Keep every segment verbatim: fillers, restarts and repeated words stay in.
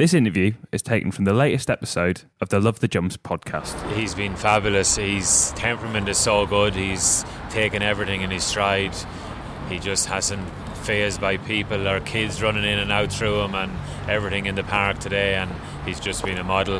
This interview is taken from the latest episode of the Love the Jumps podcast. He's been fabulous. His temperament is so good. He's taken everything in his stride. He just hasn't fazed by people or kids running in and out through him and everything in the park today, and he's just been a model.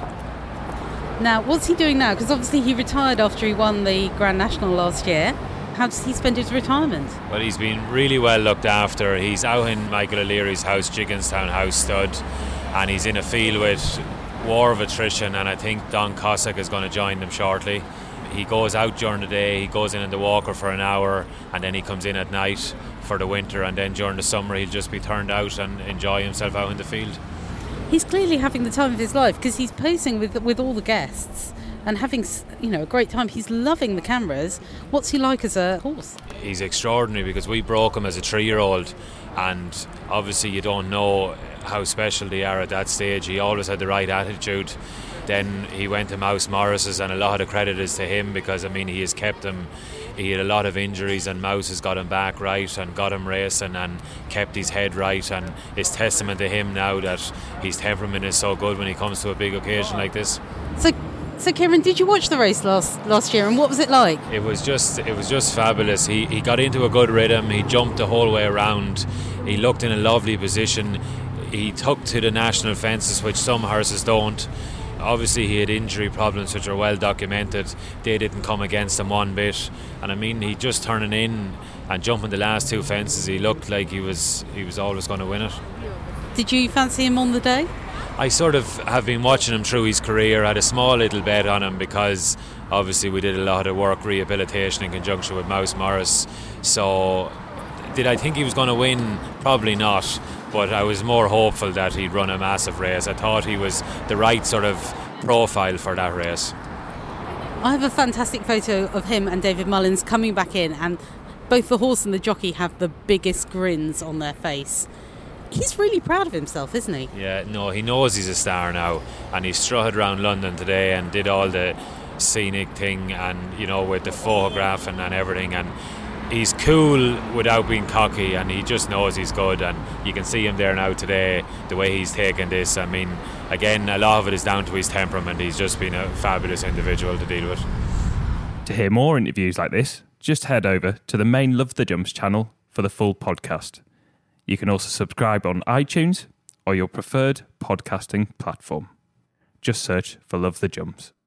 Now, what's he doing now? Because obviously he retired after he won the Grand National last year. How does he spend his retirement? Well, he's been really well looked after. He's out in Michael O'Leary's house, Jigginstown House Stud, and he's in a field with war of attrition, and I think Don Cossack is going to join them shortly. He goes out during the day, he goes in in the walker for an hour, and then he comes in at night for the winter, and then during the summer he'll just be turned out and enjoy himself out in the field. He's clearly having the time of his life because he's posing with with all the guests and having, you know, a great time. He's loving the cameras. What's he like as a horse? He's extraordinary because we broke him as a three-year-old, and obviously you don't know how special they are at that stage. He always had the right attitude. Then he went to Mouse Morris's, and a lot of the credit is to him because, I mean, he has kept him. He had a lot of injuries, and Mouse has got him back right and got him racing and kept his head right, and it's testament to him now that his temperament is so good when he comes to a big occasion like this. So So, Kieran, did you watch the race last last year, and what was it like? It was just it was just fabulous. He he got into a good rhythm. He jumped the whole way around. He looked in a lovely position. He took to the national fences, which some horses don't. Obviously, he had injury problems, which are well documented. They didn't come against him one bit. And I mean, he just turning in and jumping the last two fences. He looked like he was he was always going to win it. Did you fancy him on the day? I sort of have been watching him through his career. I had a small little bet on him because obviously we did a lot of work rehabilitation in conjunction with Mouse Morris. So did I think he was going to win? Probably not, but I was more hopeful that he'd run a massive race. I thought he was the right sort of profile for that race. I have a fantastic photo of him and David Mullins coming back in, and both the horse and the jockey have the biggest grins on their face. He's really proud of himself, isn't he? Yeah, no, he knows he's a star now, and he strutted around London today and did all the scenic thing, and you know, with the photograph and, and everything, and he's cool without being cocky, and he just knows he's good, and you can see him there now today, the way he's taken this. I mean, again, a lot of it is down to his temperament. He's just been a fabulous individual to deal with. To hear more interviews like this, just head over to the main Love the Jumps channel for the full podcast. You can also subscribe on iTunes or your preferred podcasting platform. Just search for Love the Jumps.